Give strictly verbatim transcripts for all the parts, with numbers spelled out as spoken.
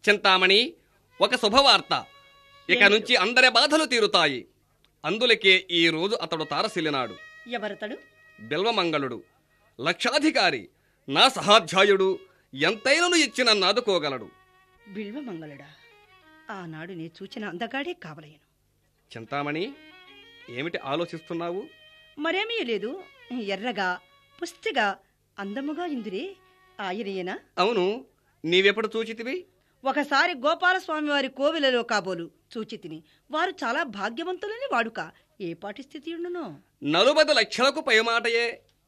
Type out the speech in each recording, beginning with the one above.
చింతామణి, ఒక శుభవార్త. ఇక నుంచి అందరి బాధలు తీరుతాయి. అందులకే ఈ రోజు అతడు తారసిల్లినాడు. ఎవరతడు? బిల్వమంగళుడు, లక్షాధికారి, నా సహాధ్యాయుడు. ఎంతైనను ఇచ్చిన నాదుకోగలడు. బిల్వమంగళుడా? ఆనాడు నే చూచిన అందగాడే కావలేను. చింతామణి, ఏమిటి ఆలోచిస్తున్నావు? మరేమీ లేదు. ఎర్రగా పుష్టిగా అందముగా ఇందురే ఆయనయేనా? అవును. నీవెప్పుడు చూచితివి? ఒకసారి గోపాలస్వామి వారి కోవిలలో కాబోలు చూచితిని. వారు చాలా భాగ్యవంతులని వాడుక. ఏ పాటి స్థితి ఉండునో? నలుబది లక్షలకు పైమాటయే.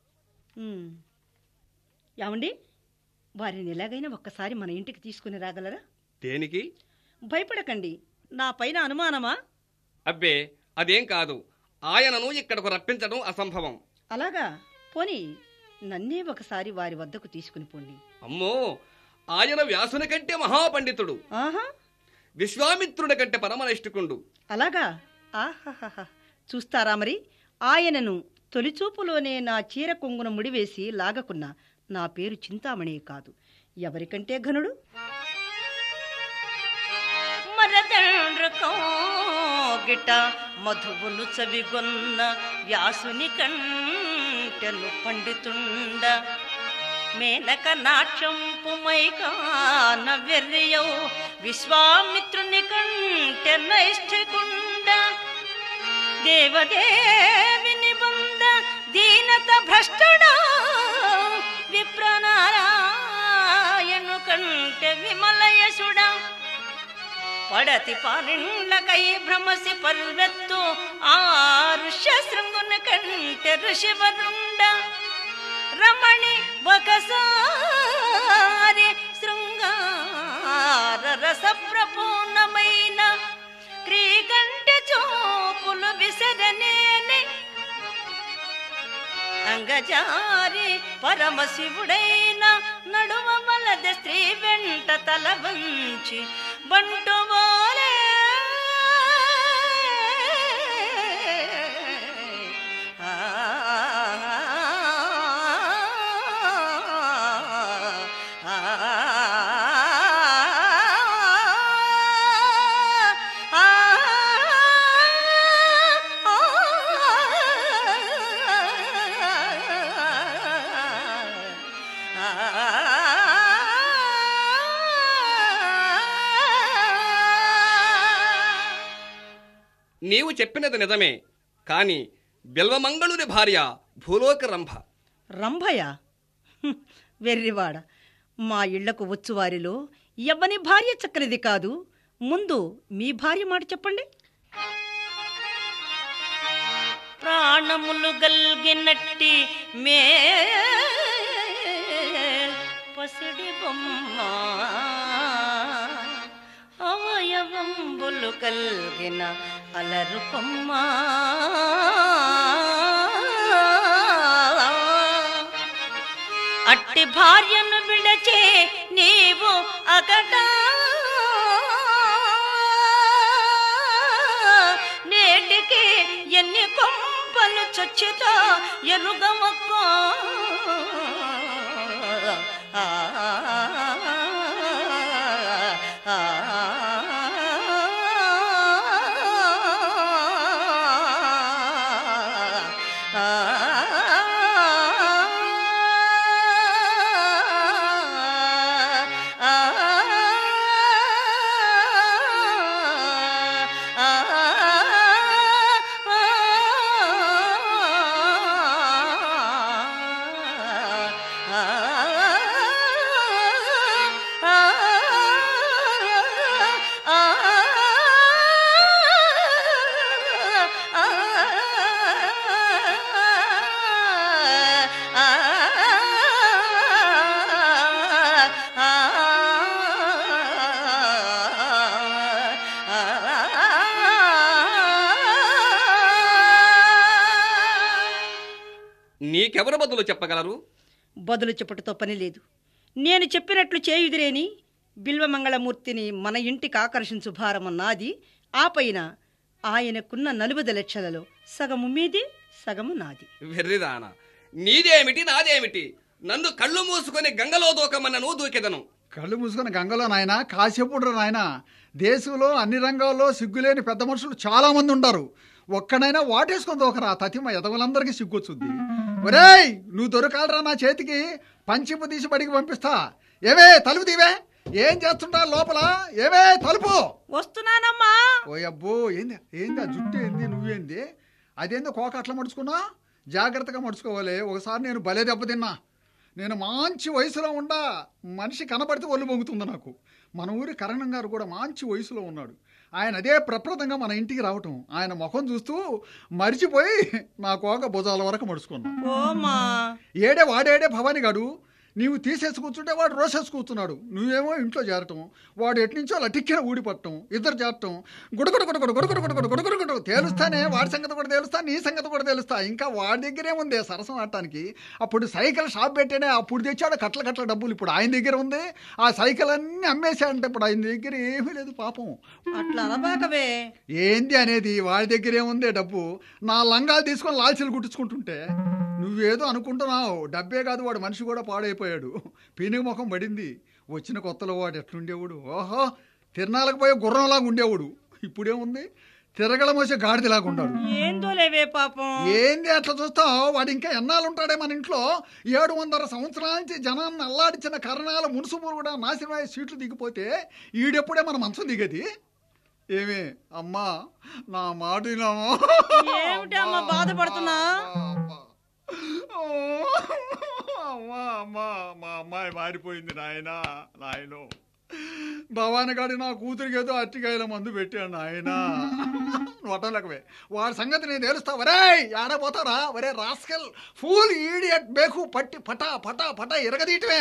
ఏమండి, వారిని ఎలాగైనా ఒక్కసారి మన ఇంటికి తీసుకుని రాగలరా? దేనికి? భయపడకండి. నా పైన అనుమానమా? అబ్బే, అదేం కాదు. ఆయనను ఇక్కడకు రప్పించడం అసంభవం. అలాగా? పోనీ నన్నే ఒకసారి వారి వద్దకు తీసుకుని పోండి. అమ్మో, ఆయన వ్యాసుని కంటే మహాపండితుడు. ఆహా, విశ్వామిత్రుడి కంటే పరమనిష్ఠికుండు. అలాగా? ఆహాహా, చూస్తారా మరి. ఆయనను తొలిచూపులోనే నా చీర కొంగున ముడివేసి లాగకున్నా. నా పేరు చింతామణి కాదు. ఎవరికంటే ఘనుడు? మరదండ్రకోగిట మధువులు చవిగొన్న వ్యాసుని కంటెను పండితుండ. మేనక నాట్యంపు మైకాన వెర్రియౌ విశ్వామిత్రుని కంటె నైష్ఠికుండ. దేవదేవిని బంద దీనత భ్రష్టుడా విప్రనారాయణు కంటె విమలయసుడా. పడతి పారిండ్లకై భ్రమసి పర్వెత్తు ఆ ఋష్య శృంగుని కంటె ఋషివరుండ. రమణి ఒకసారి శృంగార రస ప్రపూర్ణమైన క్రీకంఠ చూపులు విసరనేని. అంగజారి పరమశివుడైన నడుమ వలద స్త్రీ వెంట తల వంచి బంటువాలే. నీవు చెప్పినది నిజమే. కాని బిల్వమంగళుని భార్య భూలోక రంభ. రంభయా? వెర్రివాడ, మా ఇళ్లకు వచ్చువారిలో ఎవ్వని భార్య చక్కనిది కాదు. ముందు మీ భార్య మాట చెప్పండి. ప్రాణములు గల్గినట్టి మే పసిడి బొమ్మ, అవయవంబులు కల్గిన అలరు కొమ్మ. అట్టి భార్యను విడచే నీవు అగట నేటికి ఎన్ని కొంపలు చొచ్చితో ఎరుగమక్క. నీకెవరు బదులు చెప్పగలరు? బదులు చెప్పుటతో పని లేదు. నేను చెప్పినట్లు చేయుదిరేని. బిల్వమంగళమూర్తిని మన ఇంటికి ఆకర్షించు భారము నాది. ఆ పైన ఆయనకున్న నలుబది లక్షలలో సగము మీది, సగము నాది. వెర్రిదానా, నీదేమిటి నాదేమిటి? నన్ను కళ్ళు మూసుకొని గంగలో దూకమన్నను దూకెదను. కళ్ళు మూసుకొని గంగలో నాయన కాసేపుడు నాయన. దేశంలో అన్ని రంగాల్లో సిగ్గులేని పెద్ద మనుషులు చాలా మంది ఉంటారు. ఒక్కడైనా వాటేసుకొని దోకరా తతిమ ఎదవలందరికీ సిగ్గొచ్చుద్ది. ఒరేయ్ నువ్వు దొరకాలరా నా చేతికి, పంచిపు తీసి బడికి పంపిస్తా. ఏవే తలుపు తీవే, ఏం చేస్తుంటా లోపల? ఏవే తలుపు. వస్తున్నానమ్మా. ఓ అబ్బో ఏంది ఏంది ఆ జుట్టు ఏంది, నువ్వేంది అదేందో కోక అట్లా మడుచుకున్నా? జాగ్రత్తగా మడుచుకోవాలి. ఒకసారి నేను భలే దెబ్బతిన్నా. నేను మంచి వయసులో ఉండా, మనిషి కనబడితే ఒళ్ళు పొంగుతుంది నాకు. మన ఊరి కరణం గారు కూడా మంచి వయసులో ఉన్నాడు. ఆయన అదే ప్రప్రదంగా మన ఇంటికి రావటం, ఆయన ముఖం చూస్తూ మరిచిపోయి నా కోక భుజాల వరకు మడుచుకున్నా. ఏడే వాడేడే భవానీ గాడు, నీవు తీసేసి కూర్చుంటే వాడు రోసేసి కూర్చున్నాడు. నువ్వేమో ఇంట్లో చేరటం, వాడు ఎట్నుంచో అలా టిక్కిన ఊడిపట్టడం, ఇద్దరు చేరటం. గుడగుడు గుడగుడు గుడగుడు గుడగుడు గుడగుడు గుడు తేలుస్తానే. వాడి సంగతి కూడా తెలుస్తా, నీ సంగతి కూడా తెలుస్తా. ఇంకా వాడి దగ్గరే ఉంది సరసం ఆడటానికి. అప్పుడు సైకిల్ షాప్ పెట్టేనే, అప్పుడు తెచ్చాడు కట్ల కట్ల డబ్బులు. ఇప్పుడు ఆయన దగ్గర ఉంది. ఆ సైకిల్ అన్నీ అమ్మేశాడంటే ఇప్పుడు ఆయన దగ్గర ఏమీ లేదు పాపం. అట్లా అనబాకవే. ఏంది అనేది వాడి దగ్గరే ఉంది డబ్బు. నా లంగాలు తీసుకొని లాల్చీలు కుట్టించుకుంటుంటే నువ్వేదో అనుకుంటున్నావు. డబ్బే కాదు, వాడు మనిషి కూడా పాడైపోయాడు. పీనుగు ముఖం పడింది. వచ్చిన కొత్తలో వాడు ఎట్లుండేవాడు, ఓహో తిరణాలకు పోయే గుర్రంలాగా ఉండేవాడు. ఇప్పుడేముంది, తిరగల మోసే గాడిదలాగా ఉన్నాడు. ఏందో లేవే పాపం. ఏంది అట్లా చూస్తావు? వాడు ఇంకా ఎన్నాళ్ళు ఉంటాడే మన ఇంట్లో? ఏడు వందల సంవత్సరాల నుంచి జనాన్ని అల్లాడించిన కరణాల మునుసుములు కూడా నాశనమయ్యే సీట్లు దిగిపోతే ఈడెప్పుడే మన మంచం దిగేది? ఏమే అమ్మా నా మాట ఏమిటి అమ్మా బాధపడుతున్నా? అమ్మా అమ్మా మా అమ్మాయి మారిపోయింది నాయన. నాయను భవాని గాడి నా కూతురికి ఏదో అట్టికాయల మందు పెట్టాడు నాయన. వటలకవే వాడి సంగతి నేను తెలుస్తా. వరే ఆడపోతారా? వరే రాస్కెల్ ఫూల్ ఈడియట్ బేకు పట్టి పటా పటా పటా ఎరగదీయటమే.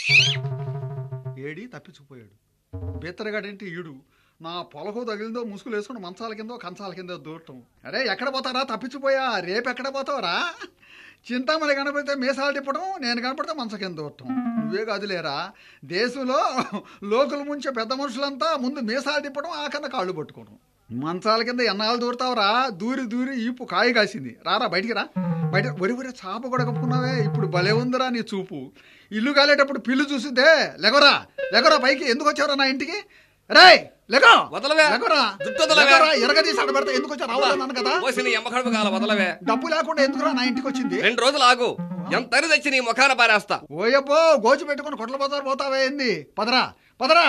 ఏడి తప్పించుకుపోయాడు. బెత్తరగాడంటే ఈడు నా పొలకు తగిలిందో ముసుగులు వేసుకుని మంచాల కిందో కంచాల కిందో దూరటం. అరే ఎక్కడ పోతారా? తప్పించిపోయా. రేపు ఎక్కడ పోతావరా? చింతామణి కనపడితే మీసాలు తిప్పడం, నేను కనపడితే మంచ కింద దూరటం. నువ్వే కాదులేరా, దేశంలో లోకల్ ముంచే పెద్ద మనుషులంతా ముందు మీసాలు తిప్పడం, ఆ కింద కాళ్ళు పట్టుకోవడం. మంచాల కింద ఎన్నాళ్ళు దూరతావురా? దూరి దూరి ఈపు కాయ కాసింది. రారా బయటికి రా. బయట ఒరి ఒరి చాప కూడా కప్పుకున్నావే. ఇప్పుడు భలే ఉందిరా నీ చూపు. ఇల్లు కాలేటప్పుడు పిల్లు చూసిద్దే. లెగరా లెగరా పైకి. ఎందుకు వచ్చావురా నా ఇంటికి? రే లెగో వదలవే. లెగరా జుట్టు వదలవే. ఎరగదీసి ఆడబెడతా. ఎందుకు వచ్చా రావాలన్నాను కదా. పోసిన ఎమ్మకడుపు కాల వదలవే. డబ్బు లేకుండా ఎందుకురా నా ఇంటికి వచ్చింది? రెండు రోజులు ఆగు, ఎంత తెచ్చి నీ ముఖాన పారేస్తా. ఓయబ్బో గోచి పెట్టుకుని కొట్ల బజార్ పోతావే ఏంది? పదరా పదరా.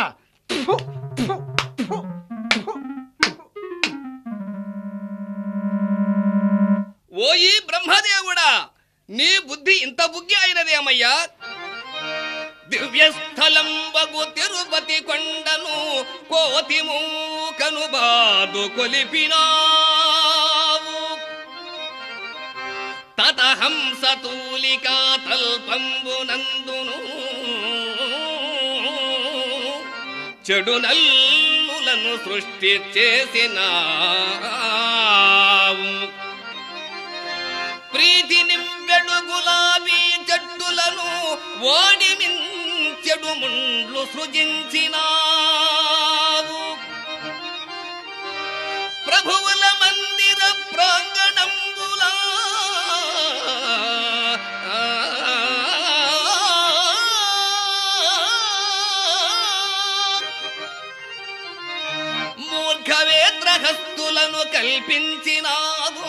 ఓయి బ్రహ్మదేవుడా, నీ బుద్ధి ఇంత బుగ్గి అయినదేమయ్యా? దివ్యస్థలం వగు తిరుపతి కొండను కోతి మూకను బాదు కొలిపినావు. తతహంస తూలికా తల్పంబునందును చెడు నల్లులను సృష్టి చేసినావు. ప్రీతి నింబెడు గులాబీ చెట్టులను ఓడి మించెడు ముండ్లు సృజించినావు. ప్రభువుల మందిర ప్రాంగణంబులా మూర్ఖవేత్రహస్తులను కల్పించినావు.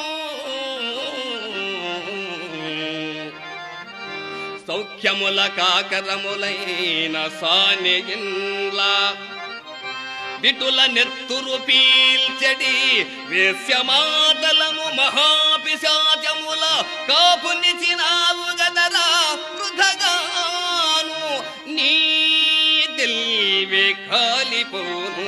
సౌఖ్యముల కాకరములైన సానిగిన్లా విటుల నెత్తురు పీల్చెడి వేశ్యమాతలను మహాపిశాచముల కాపునిచినావు గదరా వృధగాను. నీ దిల్వే కాలిపోను.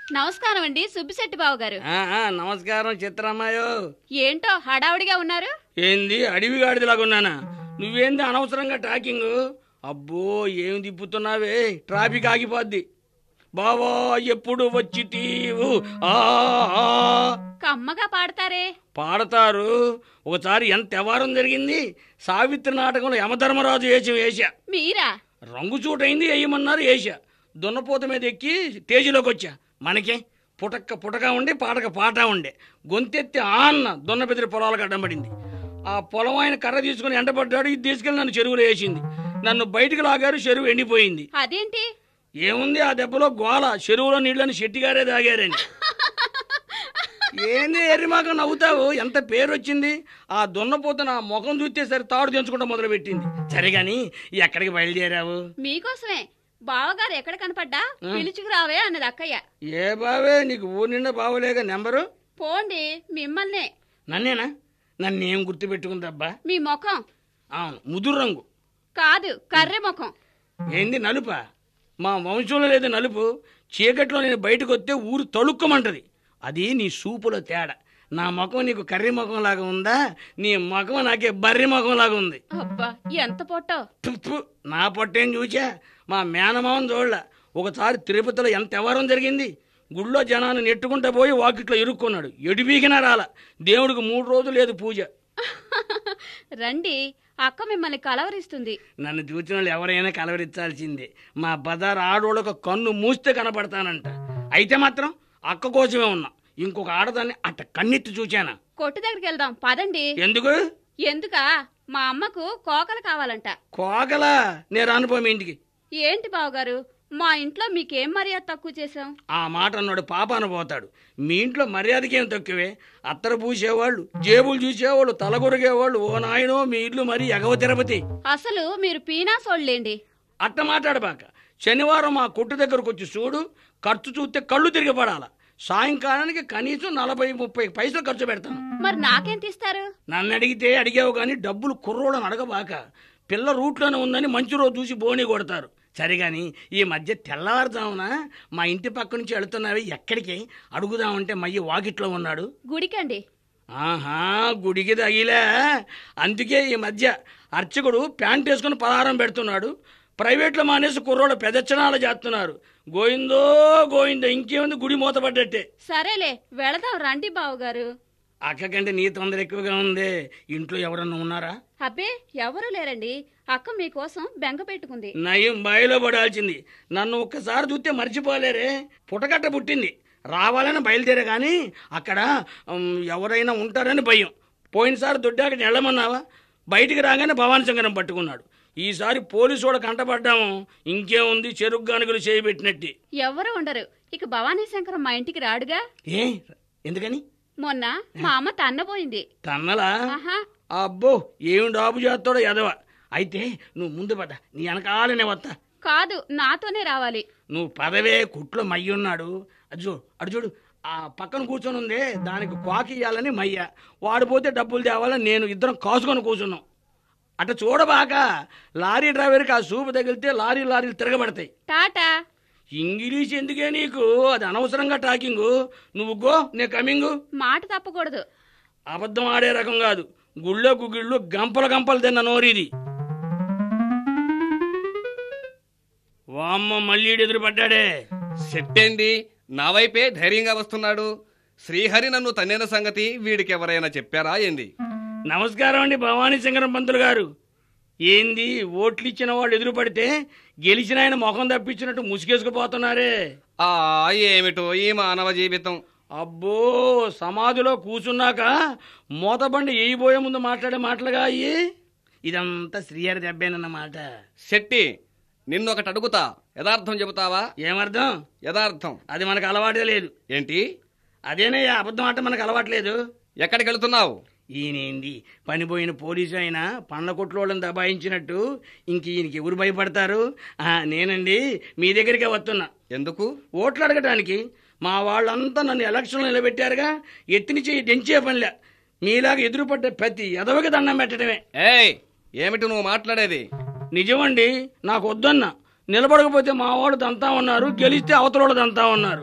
నమస్కారం అండి సుబ్బిశెట్టి బావ గారు. నమస్కారం చిత్రమ్మాయో. ఏంటో హడావుడిగా ఉన్నారు? ఏంది అడవిగాడిదిలాగా ఉన్నానా? నువ్వేంది అనవసరంగా టాకింగ్? అబ్బో ఏం తిప్పుతున్నావే, ట్రాఫిక్ ఆగిపోద్ది. బావా ఎప్పుడు వచ్చి తీవు కమ్మగా పాడతారే. పాడతారు. ఒకసారి ఎంత వ్యవహారం జరిగింది. సావిత్రి నాటకంలో యమధర్మరాజు వేషం వేశా. మీరా? రంగు చూటైంది వేయమన్నారు వేశా. దున్నపోత మీద ఎక్కి తేజీలోకి వచ్చా. మనకే పుటక్క పుటక ఉండే పాటక పాట ఉండే. గొంతెత్తి ఆ అన్న దున్న బెదిరి పొలాలకు అడ్డం పడింది. ఆ పొలం ఆయన కర్ర తీసుకుని ఎండపడ్డాడు. ఇది తీసుకెళ్లి నన్ను చెరువులో వేసింది. నన్ను బయటకు లాగారు. చెరువు ఎండిపోయింది. అదేంటి? ఏముంది ఆ దెబ్బలో గోల. చెరువులో నీళ్ళని శెట్టిగారే తాగారని. ఏంది ఎర్రిమాక నవ్వుతావు? ఎంత పేరు వచ్చింది. ఆ దున్నపోత నా ముఖం చూస్తే సరే తాడు తెంచుకుంటా మొదలు పెట్టింది. సరే గాని ఎక్కడికి బయలుదేరావు? మీకోసమే. బావగారు ఎక్కడ కనపడ్డా పిలుచుకు రావే అన్నది అక్కయ్య. ఏ బావే, నీకు ఊరి నిండా బావలేగా నెంబరు? పోండి మిమ్మల్నే. నన్నేనా? నన్నేం గుర్తు పెట్టుకుందబ్బా? మీ ముఖం. అవును, ముదురు రంగు కాదు, కర్రె ముఖం. ఏంది నలుపా? మా వంశంలో లేదు నలుపు. చీకట్లో నేను బయటకు వస్తే ఊరు తళుక్కమంటది. అది నీ సూపులో తేడా. నా ముఖం నీకు కర్రీ ముఖం లాగా ఉందా? నీ ముఖం నాకే బర్రి ముఖం లాగా ఉంది. అబ్బా ఎంత పొట్టో. తుప్పు, నా పొట్టేం చూచా? మా మేనమావన్ చూడలా. ఒకసారి తిరుపతిలో ఎంత వ్యవహారం జరిగింది. గుళ్ళో జనాన్ని నెట్టుకుంటూ పోయి వాకిట్లో ఇరుక్కున్నాడు. ఎడిబీకినా రాల. దేవుడికి మూడు రోజులు లేదు పూజ. రండి, అక్క మిమ్మల్ని కలవరిస్తుంది. నన్ను చూసిన వాళ్ళు ఎవరైనా కలవరించాల్సిందే. మా బజార్ ఆడోళ్ళకు కన్ను మూస్తే కనపడతానంట. అయితే మాత్రం అక్క కోసమే ఉన్నా. ఇంకొక ఆడదాన్ని అట్ట కన్నెత్తి చూచానా? కొట్టు దగ్గరికి వెళ్దాం పదండి. ఎందుకు? ఎందుకా? మా అమ్మకు కోకలు కావాలంట. కోకలా? నేను అనుభవం ఇంటికి. ఏంటి బావగారు, మా ఇంట్లో మీకేం మర్యాద తక్కువ చేశాం? ఆ మాట అన్నాడు పాపాన పోతాడు. మీ ఇంట్లో మర్యాదకేం తక్కువే. అత్తరు పూసేవాళ్ళు, జేబులు చూసేవాళ్ళు, తలగొరిగేవాళ్ళు. ఓ నాయనో, మీ ఇల్లు మరీ ఎగవ తిరుపతి. అసలు మీరు పీనాసోళ్ళేండి. అట్ట మాట్లాడబాక. శనివారం మా కొట్టు దగ్గరకు వచ్చి చూడు. ఖర్చు చూస్తే కళ్ళు తిరిగి పడాల. సాయంకాలానికి కనీసం నలభై ముప్పై పైసలు ఖర్చు పెడతాను. మరి నాకేం తీస్తారు? నన్ను అడిగితే అడిగావు కానీ డబ్బులు కుర్రోళ్ళని అడగబాక. పిల్ల రూట్లోనే ఉందని మంచి రోజు చూసి బోని కొడతారు. సరిగాని ఈ మధ్య తెల్లవారుజామున మా ఇంటి పక్క నుంచి వెళుతున్నావి. ఎక్కడికి అడుగుదామంటే మయ్యి వాకిట్లో ఉన్నాడు. గుడికండి. ఆహా, గుడికి తగిలే. అందుకే ఈ మధ్య అర్చకుడు ప్యాంట్ వేసుకుని పలహారం పెడుతున్నాడు. ప్రైవేట్లో మానేసి కుర్రోళ్ళు పెదచ్చనాలు చేస్తున్నారు. గోయిందో గోయిందో, ఇంకేముంది, గుడి మూతపడ్డట్టే. సరేలే వెళదాం రండి బావగారు. అక్క కంటే నీ తొందర ఎక్కువగా ఉంది. ఇంట్లో ఎవరన్నా ఉన్నారా? అబ్బే ఎవరు లేరండి. అక్క మీకోసం బెంగ పెట్టుకుంది. నయం బాయిలో పడాల్సింది. నన్ను ఒక్కసారి చూస్తే మర్చిపోలేరే. పుటకట్ట పుట్టింది. రావాలని బయలుదేరే గాని అక్కడ ఎవరైనా ఉంటారని భయం. పోయినసారి దొడ్డాక వెళ్ళమన్నావా? బయటికి రాగానే భవానీ శంకరం పట్టుకున్నాడు. ఈసారి పోలీసు వాడు కంటపడ్డాము. ఇంకేముంది, చెరుకు గానుగులు చేయబెట్టినట్టు. ఎవరు ఉండరు. ఇక భవానీ శంకరం మా ఇంటికి రాడుగా. ఏ ఎందుకని? మొన్న మా అమ్మ తన్నపోయింది. తన్నలా? అబ్బో, ఏమి డాబు చేస్తాడో ఎదవ. అయితే నువ్వు ముందు పద, నీ వెనకాలనే వస్తా. కాదు, నాతోనే రావాలి. నువ్వు పదవే. కుట్లో మయ్య ఉన్నాడు. అజు అడు చూడు, ఆ పక్కన కూర్చొని ఉందే, దానికి క్వాకి ఇయ్యాలని మయ్య. వాడు పోతే డబ్బులు తేవాలని నేను. ఇద్దరం కాసుకొని కూర్చున్నాం. అట్ట చూడబాక. లారీ డ్రైవర్కి ఆ సూపు తగిలితే లారీ లారీలు తిరగబడతాయి. టాటా. ఇంగ్లీష్ ఎందుకే నీకు? అది అనవసరంగా టాకింగు. నువ్వు గో, నే కమింగు. మాట తప్పకూడదు. అబద్ధం ఆడే రకం కాదు. గుళ్ళో గుగిళ్ళు గంపల గంపలు తిన్న నోరిది. వామ్మ, మళ్ళీ ఎదురుపడ్డాడే. సెట్టేంది, నా వైపే ధైర్యంగా వస్తున్నాడు. శ్రీహరి నన్ను తన్నిన సంగతి వీడికి ఎవరైనా చెప్పారా ఏంది? నమస్కారం అండి భవానీ శంకరం పంతులు గారు. ఏంది, ఓట్లు ఇచ్చిన వాళ్ళు ఎదురుపడితే గెలిచిన ఆయన ముఖం తప్పించినట్టు ముసుగేసుకుపోతున్నారే. ఆ ఏమిటో ఈ మానవ జీవితం. అబ్బో, సమాధిలో కూర్చున్నాక మూతబండి వేయిపోయే ముందు మాట్లాడే మాటలుగా అయ్యి. ఇదంతా శ్రీహరి దెబ్బేనన్నమాట. శెట్టి, నిన్నొకటి అడుగుతా, యథార్థం చెబుతావా? ఏమర్థం? యథార్థం. అది మనకు అలవాటే లేదు. ఏంటి? అదేనయ్యా, అబద్ధం అంటే మనకు అలవాట్లేదు. ఎక్కడికి వెళుతున్నావు? ఈయనేంది, పనిపోయిన పోలీసు అయినా పండ్ల కొట్లోళ్ళని దబాయించినట్టు ఇంక ఈయనకి ఎవరు భయపడతారు? నేనండి మీ దగ్గరికే వస్తున్నా. ఎందుకు? ఓట్లు అడగటానికి. మా వాళ్ళంతా నన్ను ఎలక్షన్లో నిలబెట్టారుగా. ఎత్తిని చెయ్యి దించే పనిలే. మీలాగా ఎదురుపడ్డ ప్రతి ఎదవకి దండం పెట్టడమే. ఏయ్, ఏమిటి నువ్వు మాట్లాడేది? నిజమండి, నాకు వద్దన్నా. నిలబడకపోతే మా వాళ్ళు దంతా ఉన్నారు, గెలిస్తే అవతల వాళ్ళు దంతా ఉన్నారు.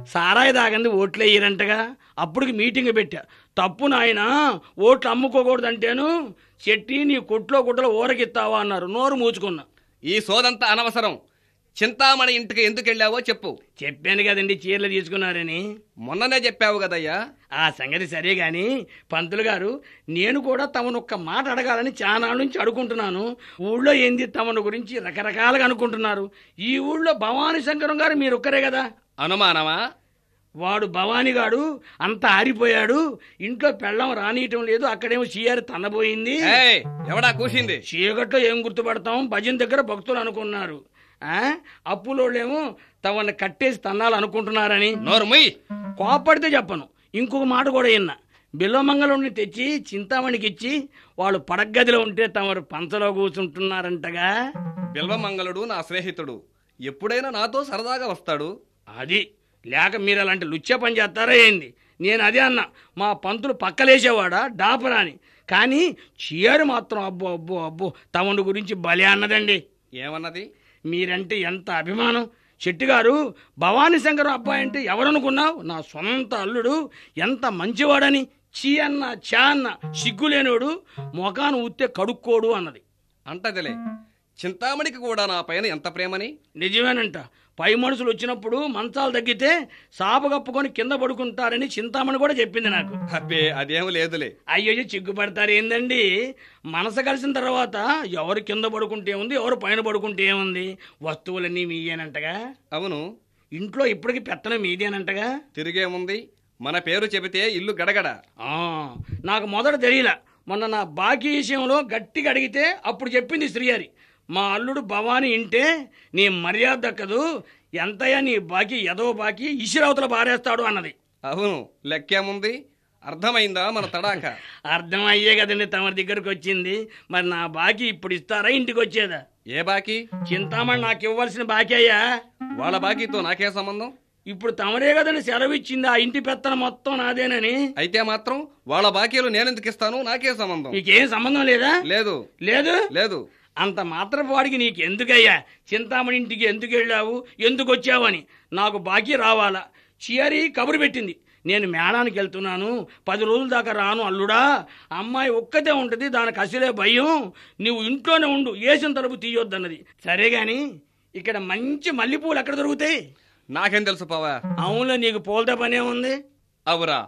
సారాయి తాగంది ఓట్లు వేయరంటగా. అప్పటికి మీటింగ్ పెట్టా. తప్పు నాయన, ఓట్లు అమ్ముకోకూడదంటేను చెట్టి నీ కొట్లో గుడ్డలో ఊరకిస్తావా అన్నారు. నోరు మూచుకున్నా. ఈ సోదంతా అనవసరం. చింతామణి ఇంటికి ఎందుకు వెళ్ళావో చెప్పు. చెప్పాను కదండి చీరలు తీసుకున్నారని. మొన్ననే చెప్పావు కదయ్యా. ఆ సంగతి సరే గాని పంతులు గారు, నేను కూడా తమను ఒక్క మాట అడగాలని చాలా నుంచి అడుగుంటున్నాను. ఊళ్ళో ఏంది తమను గురించి రకరకాలుగా అనుకుంటున్నారు. ఈ ఊళ్ళో భవానీ శంకరం గారు మీరు ఒక్కరే కదా. అనుమానమా? వాడు భవానీగాడు అంత ఆరిపోయాడు. ఇంట్లో పెళ్ళం రానియటం లేదు. అక్కడేమో చీయారి తన్నబోయింది. ఏయ్, ఎవడా కూసింది? చీకట్లో ఏం గుర్తుపడతాం, భజన దగ్గర భక్తులు అనుకున్నారు. ఆ అప్పులోళ్ళేమో తమని కట్టేసి తన్నాలనుకుంటున్నారని. నోరు ముయ్. కోపడితే చెప్పను. ఇంకొక మాట కూడా విన్నా. బిల్వమంగళుడిని తెచ్చి చింతామణికి ఇచ్చి వాళ్ళు పడగదిలో ఉంటే తమరు పంచలో కూర్చుంటున్నారంటగా. బిల్వమంగళుడు నా స్నేహితుడు. ఎప్పుడైనా నాతో సరదాగా వస్తాడు. అది లేక మీరు అలాంటి లుచ్చే పని చేస్తారా ఏంది? నేను అదే అన్నా, మా పంతులు పక్కలేసేవాడా డాపరా అని. కానీ చీయారు మాత్రం అబ్బో అబ్బో అబ్బో తమను గురించి భలే అన్నదండి. ఏమన్నది? మీరంటే ఎంత అభిమానం. చెట్టిగారు, భవానీ శంకరం అబ్బాయి అంటే ఎవరనుకున్నావు? నా సొంత అల్లుడు. ఎంత మంచివాడని. చీ అన్న చా అన్న సిగ్గులేనోడు, మొఖాను ఊస్తే కడుక్కోడు అన్నది. అంటదిలే. చింతామణికి కూడా నా పైన ఎంత ప్రేమని. నిజమేనంట. పై మనుషులు వచ్చినప్పుడు మంచాలు తగ్గితే సాప కప్పుకొని కింద పడుకుంటారని చింతామణి కూడా చెప్పింది నాకు. అబ్బే, అదేం లేదులే. అయ్యో, సిగ్గుపడతారు ఏందండి? మనసు కలిసిన తర్వాత ఎవరు కింద పడుకుంటే ఉంది, ఎవరు పైన పడుకుంటే ఏముంది? వస్తువులన్నీ మీయేనంటగా. అవును. ఇంట్లో ఇప్పటికి పెత్తనం మీదేనంటగా. తిరిగేముంది? మన పేరు చెబితే ఇల్లు గడగడ. ఆ నాకు మొదట తెలియలా. మొన్న నా బాకీ విషయంలో గట్టిగా అడిగితే అప్పుడు చెప్పింది శ్రీహరి, మా అల్లుడు భవానీ ఇంటే నీ మర్యాద దక్కదు, ఎంతయ్యా నీ బాకీ, ఎదో బాకీ ఇసిరవతల బారేస్తాడు అన్నది. అవును, లెక్కేముంది? అర్థమైందా మన తడాక? అర్థం అయ్యే కదండి తమ దగ్గరకు వచ్చింది. మరి నా బాకీ ఇప్పుడు ఇస్తారా, ఇంటికి వచ్చేదా? ఏ బాకీ? చింతామణి నాకు ఇవ్వాల్సిన బాకీ అయ్యా. వాళ్ళ బాకీతో నాకే సంబంధం? ఇప్పుడు తమరే కదండి సెలవిచ్చింది ఆ ఇంటి పెత్తన మొత్తం నాదేనని. అయితే మాత్రం వాళ్ళ బాకీలు నేనెందుకు ఇస్తాను? నాకే సంబంధం. నీకేం సంబంధం లేదా? లేదు లేదు లేదు. అంత మాత్రపు వాడికి నీకు ఎందుకయ్యా? చింతామణి ఇంటికి ఎందుకు వెళ్ళావు, ఎందుకు వచ్చావని నాకు బాకీ రావాలా? చియరి కబురు పెట్టింది, నేను మేళానికి వెళ్తున్నాను, పది రోజుల దాకా రాను అల్లుడా. అమ్మాయి ఒక్కతే ఉంటుంది, దానికి అసలే భయం. నువ్వు ఇంట్లోనే ఉండు, వేసిన తలుపు తీయొద్దన్నది. సరే గాని ఇక్కడ మంచి మల్లెపూలు ఎక్కడ దొరుకుతాయి? నాకేం తెలుసు పవా? అవునులే, నీకు పోల్దా పనే ఉంది. అవురా,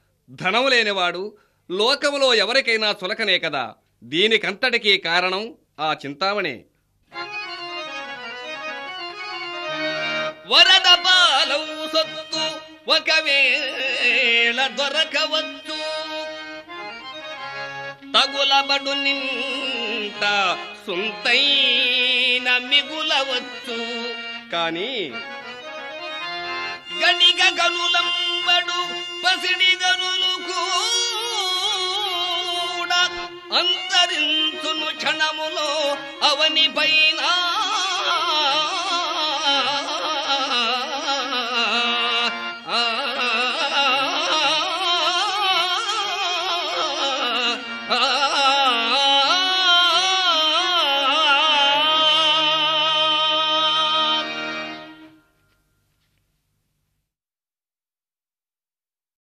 ధనం లేనివాడు లోకములో ఎవరికైనా చులకనే కదా. దీనికంతటికీ కారణం ఆ చింతామణి. వరద పాలౌ సొత్తు ఒకవేళ దొరకవచ్చు, తగులబడు నింట సుంతైన మిగులవచ్చు. కాని గడిగ గనులంబడు పసిడి గనులు కూడా అంతరించును క్షణములో అవని పైన.